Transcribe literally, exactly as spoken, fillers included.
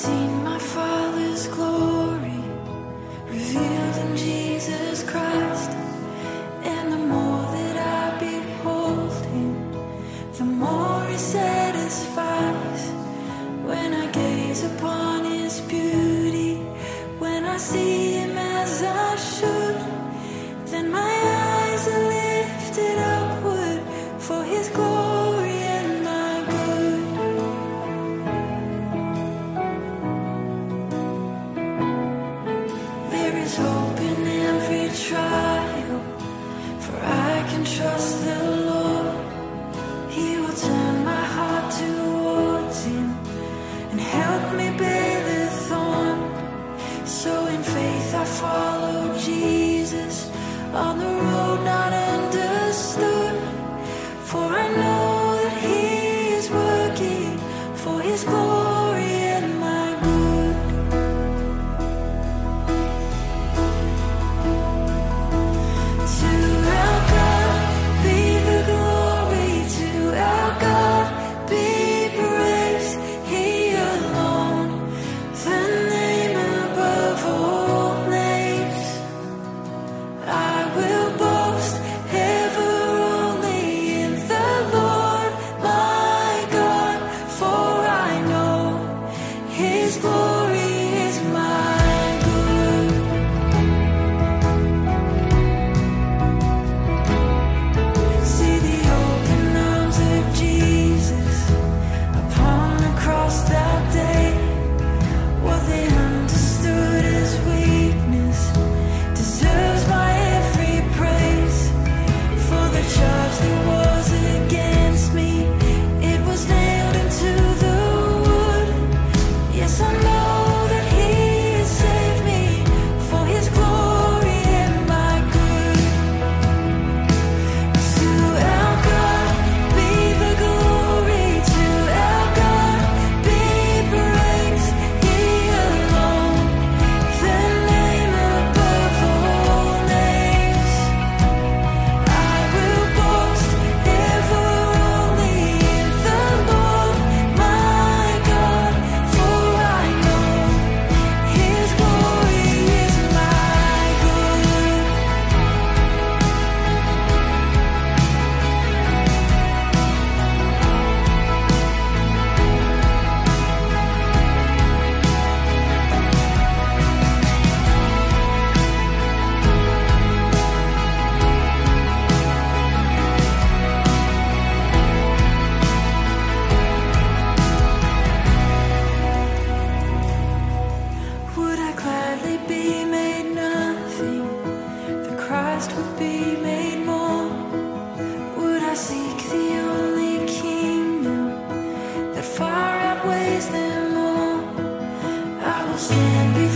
seen my Father's glory revealed in Jesus Christ, and the more that I behold Him, the more He satisfies. When I gaze upon His beauty, when I see Him as I should, then my eyes are lifted upward for His glory and my good. There is hope in every trial, for I can trust the Lord. He will turn my heart towards Him and help me bear the thorn. So in faith I follow Jesus on the road not understood, for I know that He is working for His glory and my good. To our God be the glory, to our God be praise, He alone, the name above all names. I will boast ever only in the Lord my God, for I know His glory is my good. See the open arms of Jesus upon the cross that day. What they understood as weakness deserves my every praise. For the charge that was against me, it was nailed into the wood. Yes, I know that He has saved me for His glory and my good. To our God be the glory, to our God be praise, He alone, the name above all names. I will boast ever only in the Lord my God, for I know His glory is my good. Would I gladly be made nothing, that Christ would be made more? Would I seek the only kingdom that far outweighs them all? I will stand